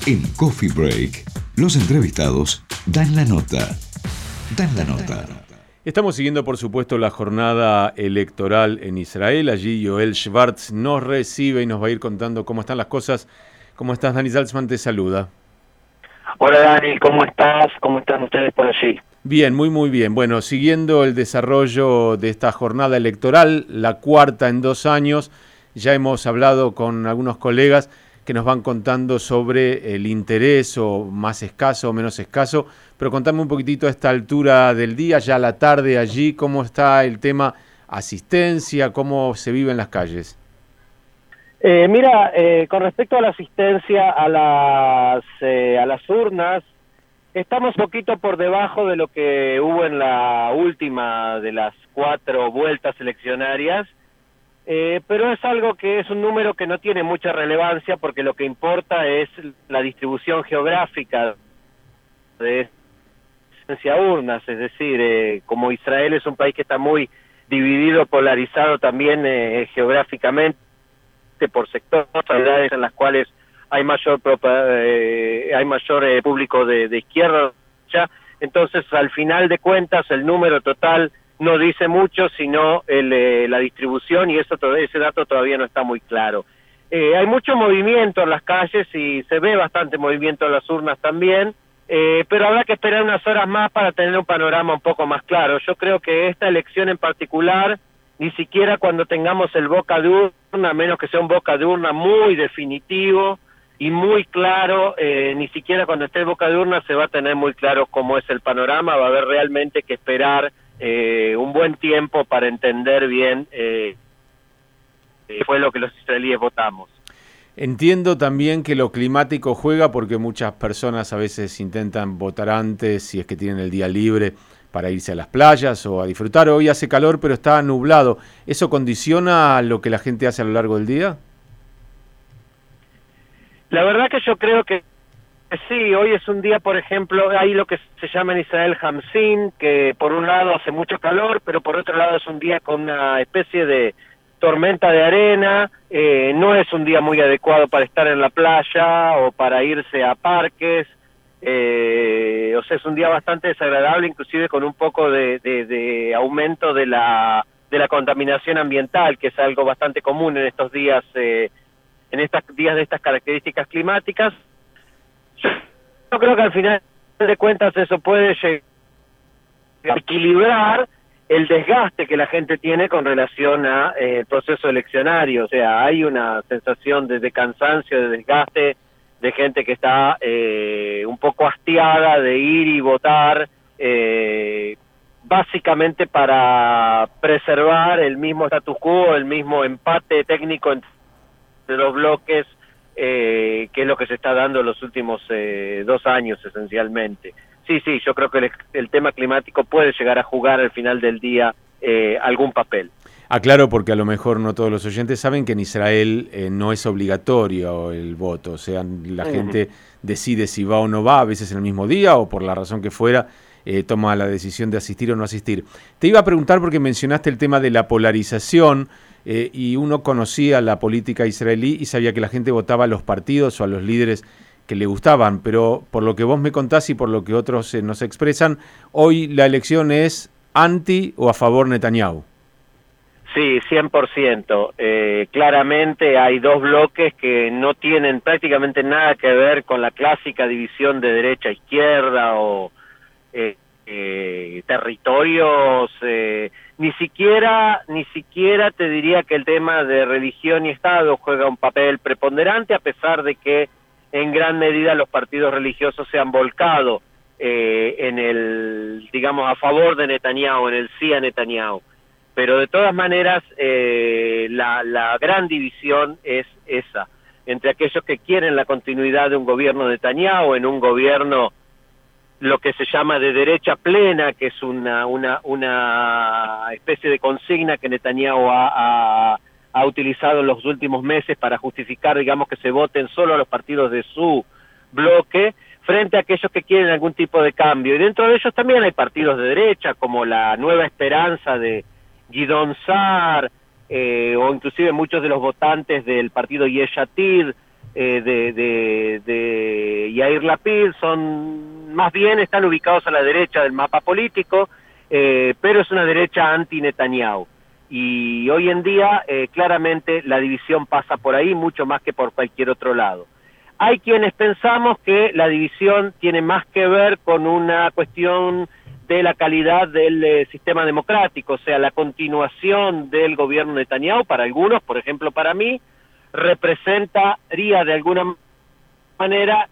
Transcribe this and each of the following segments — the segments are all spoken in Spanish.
En Coffee Break, los entrevistados dan la nota. Dan la nota. Estamos siguiendo, por supuesto, la jornada electoral en Israel. Allí Yoel Schwartz nos recibe y nos va a ir contando cómo están las cosas. ¿Cómo estás? Dani Salzman te saluda. Hola Dani, ¿cómo estás? ¿Cómo están ustedes por allí? Bien, muy bien. Bueno, siguiendo el desarrollo de esta jornada electoral, la cuarta en 2 años, ya hemos hablado con algunos colegas que nos van contando sobre el interés, o más escaso o menos escaso, pero contame un poquitito a esta altura del día, ya a la tarde allí, cómo está el tema asistencia, cómo se vive en las calles. Mira, con respecto a la asistencia a las urnas, estamos un poquito por debajo de lo que hubo en la última de las 4 vueltas eleccionarias, pero es algo que es un número que no tiene mucha relevancia porque lo que importa es la distribución geográfica de asistencia a urnas, es decir, como Israel es un país que está muy dividido, polarizado también geográficamente, por sectores, ciudades en las cuales hay mayor público de izquierda, ya. Entonces al final de cuentas el número total no dice mucho, sino la distribución, y ese dato todavía no está muy claro. Hay mucho movimiento en las calles y se ve bastante movimiento en las urnas también, pero habrá que esperar unas horas más para tener un panorama un poco más claro. Yo creo que esta elección en particular, ni siquiera cuando tengamos el boca de urna, a menos que sea un boca de urna muy definitivo y muy claro, ni siquiera cuando esté el boca de urna se va a tener muy claro cómo es el panorama. Va a haber realmente que esperar un buen tiempo para entender bien fue lo que los israelíes votamos. Entiendo también que lo climático juega, porque muchas personas a veces intentan votar antes, si es que tienen el día libre, para irse a las playas o a disfrutar. Hoy hace calor, pero está nublado. ¿Eso condiciona lo que la gente hace a lo largo del día? La verdad que yo creo que sí. Hoy es un día, por ejemplo, hay lo que se llama en Israel Hamsin, que por un lado hace mucho calor, pero por otro lado es un día con una especie de tormenta de arena. No es un día muy adecuado para estar en la playa o para irse a parques. O sea, es un día bastante desagradable, inclusive con un poco de aumento de la contaminación ambiental, que es algo bastante común en estos días, en estos días de estas características climáticas. Yo creo que al final de cuentas eso puede llegar a equilibrar el desgaste que la gente tiene con relación a el proceso eleccionario. O sea, hay una sensación de cansancio, de desgaste, de gente que está un poco hastiada de ir y votar, básicamente para preservar el mismo status quo, el mismo empate técnico entre los bloques, que es lo que se está dando en los últimos 2 años esencialmente. Sí, yo creo que el tema climático puede llegar a jugar al final del día algún papel. Aclaro, porque a lo mejor no todos los oyentes saben que en Israel no es obligatorio el voto. O sea, la gente decide si va o no va, a veces en el mismo día o por la razón que fuera, toma la decisión de asistir o no asistir. Te iba a preguntar, porque mencionaste el tema de la polarización, y uno conocía la política israelí y sabía que la gente votaba a los partidos o a los líderes que le gustaban, pero por lo que vos me contás y por lo que otros nos expresan, hoy la elección es anti o a favor Netanyahu. Sí, 100%. Claramente hay 2 bloques que no tienen prácticamente nada que ver con la clásica división de derecha-izquierda o territorios. Ni siquiera te diría que el tema de religión y Estado juega un papel preponderante, a pesar de que en gran medida los partidos religiosos se han volcado en el, digamos, a favor de Netanyahu, en el sí a Netanyahu. Pero de todas maneras la gran división es esa, entre aquellos que quieren la continuidad de un gobierno de Netanyahu, en un gobierno lo que se llama de derecha plena, que es una especie de consigna que Netanyahu ha utilizado en los últimos meses para justificar, digamos, que se voten solo a los partidos de su bloque, frente a aquellos que quieren algún tipo de cambio. Y dentro de ellos también hay partidos de derecha, como la Nueva Esperanza de Gidon Saar, o inclusive muchos de los votantes del partido Yesh Atid, de Yair Lapid más bien están ubicados a la derecha del mapa político, pero es una derecha anti-Netanyahu. Y hoy en día claramente la división pasa por ahí mucho más que por cualquier otro lado. Hay quienes pensamos que la división tiene más que ver con una cuestión de la calidad del sistema democrático, o sea, la continuación del gobierno de Netanyahu, para algunos, por ejemplo para mí, representaría de alguna manera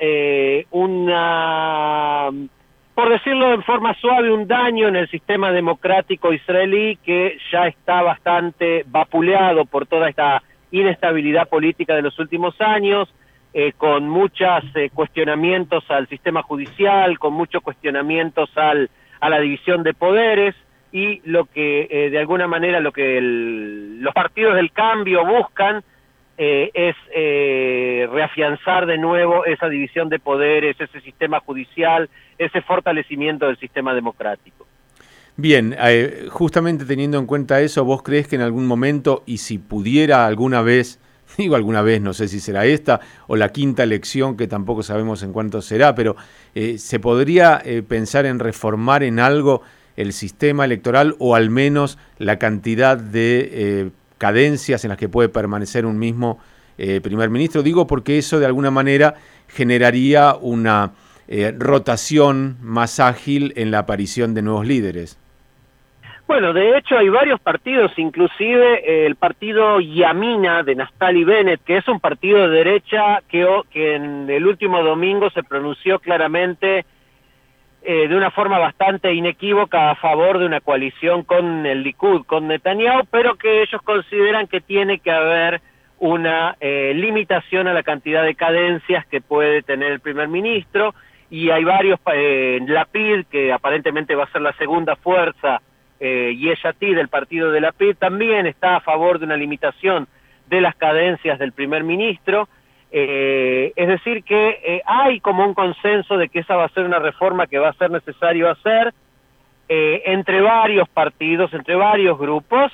por decirlo en forma suave, un daño en el sistema democrático israelí que ya está bastante vapuleado por toda esta inestabilidad política de los últimos años, con muchos cuestionamientos al sistema judicial, con muchos cuestionamientos a la división de poderes, y lo que de alguna manera los partidos del cambio buscan es reafianzar de nuevo esa división de poderes, ese sistema judicial, ese fortalecimiento del sistema democrático. Bien, justamente teniendo en cuenta eso, ¿vos crees que en algún momento, y si pudiera alguna vez, digo alguna vez, no sé si será esta o la quinta elección, que tampoco sabemos en cuánto será, pero se podría pensar en reformar en algo el sistema electoral, o al menos la cantidad de cadencias en las que puede permanecer un mismo primer ministro? Digo porque eso de alguna manera generaría una rotación más ágil en la aparición de nuevos líderes. Bueno, de hecho hay varios partidos, inclusive el partido Yamina de Naftali Bennett, que es un partido de derecha que en el último domingo se pronunció claramente de una forma bastante inequívoca a favor de una coalición con el Likud, con Netanyahu, pero que ellos consideran que tiene que haber una limitación a la cantidad de cadencias que puede tener el primer ministro, y hay varios, Lapid, que aparentemente va a ser la segunda fuerza, Yesh Atid, del partido de Lapid, también está a favor de una limitación de las cadencias del primer ministro. Es decir que hay como un consenso de que esa va a ser una reforma que va a ser necesario hacer entre varios partidos, entre varios grupos.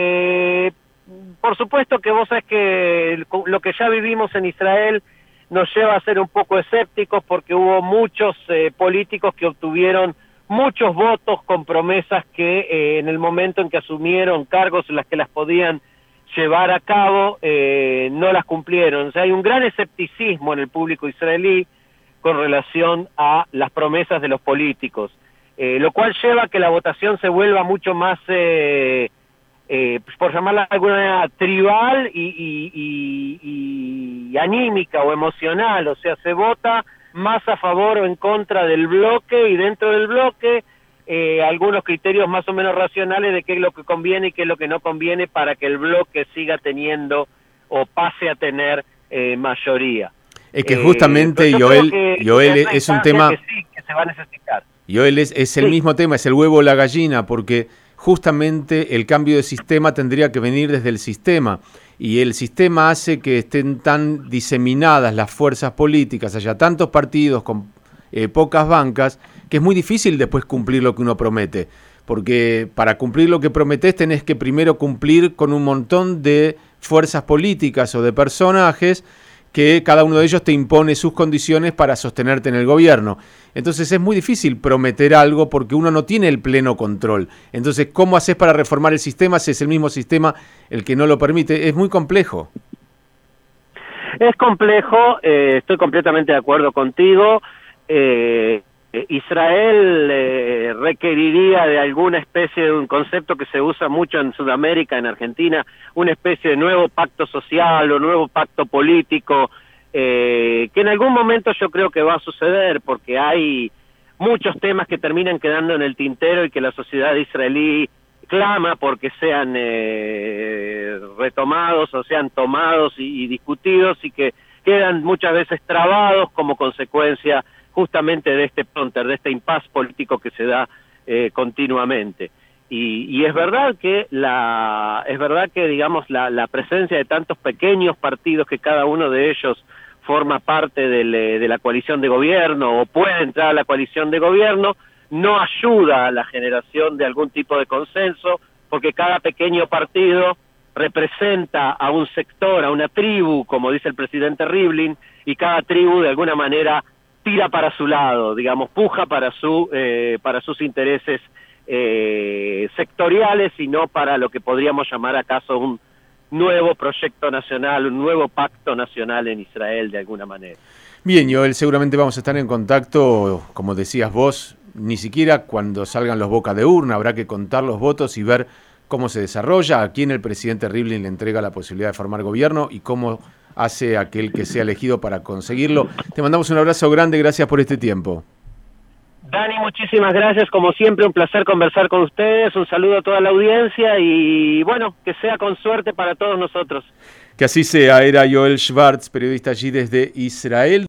Por supuesto que vos sabés que lo que ya vivimos en Israel nos lleva a ser un poco escépticos, porque hubo muchos políticos que obtuvieron muchos votos con promesas que en el momento en que asumieron cargos en las que las podían llevar a cabo, no las cumplieron. O sea, hay un gran escepticismo en el público israelí con relación a las promesas de los políticos, lo cual lleva a que la votación se vuelva mucho más, por llamarla de alguna manera, tribal y anímica o emocional. O sea, se vota más a favor o en contra del bloque, y dentro del bloque algunos criterios más o menos racionales de qué es lo que conviene y qué es lo que no conviene para que el bloque siga teniendo o pase a tener mayoría. Es que justamente, Yoel, es un tema que sí, que se va a necesitar. Yoel, es el mismo tema, es el huevo o la gallina, porque justamente el cambio de sistema tendría que venir desde el sistema, y el sistema hace que estén tan diseminadas las fuerzas políticas, haya tantos partidos con pocas bancas, que es muy difícil después cumplir lo que uno promete, porque para cumplir lo que prometés tenés que primero cumplir con un montón de fuerzas políticas o de personajes que cada uno de ellos te impone sus condiciones para sostenerte en el gobierno. Entonces es muy difícil prometer algo porque uno no tiene el pleno control. Entonces, ¿cómo haces para reformar el sistema si es el mismo sistema el que no lo permite? Es muy complejo. Es complejo, estoy completamente de acuerdo contigo. Israel requeriría de alguna especie de un concepto que se usa mucho en Sudamérica, en Argentina, una especie de nuevo pacto social o nuevo pacto político, que en algún momento yo creo que va a suceder, porque hay muchos temas que terminan quedando en el tintero y que la sociedad israelí clama porque sean retomados o sean tomados y discutidos, y que quedan muchas veces trabados como consecuencia justamente de este pronter, de este impasse político que se da continuamente. Y es verdad que digamos la presencia de tantos pequeños partidos, que cada uno de ellos forma parte de la coalición de gobierno o puede entrar a la coalición de gobierno, no ayuda a la generación de algún tipo de consenso, porque cada pequeño partido representa a un sector, a una tribu, como dice el presidente Rivlin, y cada tribu de alguna manera tira para su lado, digamos, puja para sus intereses sectoriales y no para lo que podríamos llamar acaso un nuevo proyecto nacional, un nuevo pacto nacional en Israel de alguna manera. Bien, Joel, seguramente vamos a estar en contacto, como decías vos, ni siquiera cuando salgan los boca de urna, habrá que contar los votos y ver cómo se desarrolla, a quién el presidente Rivlin le entrega la posibilidad de formar gobierno y cómo hace aquel que sea elegido para conseguirlo. Te mandamos un abrazo grande, gracias por este tiempo. Dani, muchísimas gracias, como siempre un placer conversar con ustedes, un saludo a toda la audiencia y bueno, que sea con suerte para todos nosotros. Que así sea, era Joel Schwartz, periodista allí desde Israel.